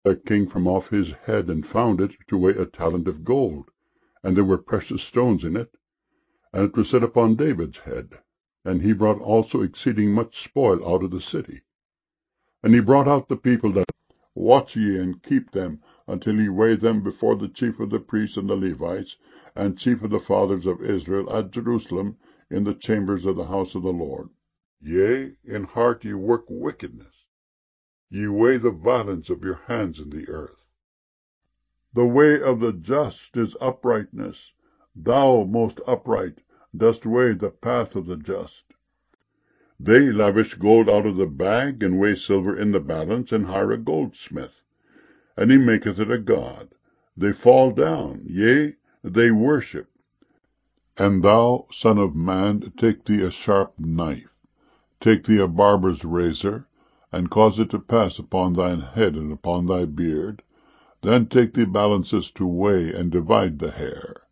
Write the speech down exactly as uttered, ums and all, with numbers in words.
a king from off his head, and found it to weigh a talent of gold, and there were precious stones in it. And it was set upon David's head. And he brought also exceeding much spoil out of the city. And he brought out the people, that watch ye and keep them, until he weigh them before the chief of the priests and the Levites, and chief of the fathers of Israel, at Jerusalem, in the chambers of the house of the Lord. Yea, in heart ye work wickedness. Ye weigh the violence of your hands in the earth. The way of the just is uprightness. Thou, most upright, dost weigh the path of the just. They lavish gold out of the bag, and weigh silver in the balance, and hire a goldsmith, and he maketh it a god. They fall down, yea, they worship. And thou, son of man, take thee a sharp knife, take thee a barber's razor, and cause it to pass upon thine head and upon thy beard. Then take thee balances to weigh and divide the hair.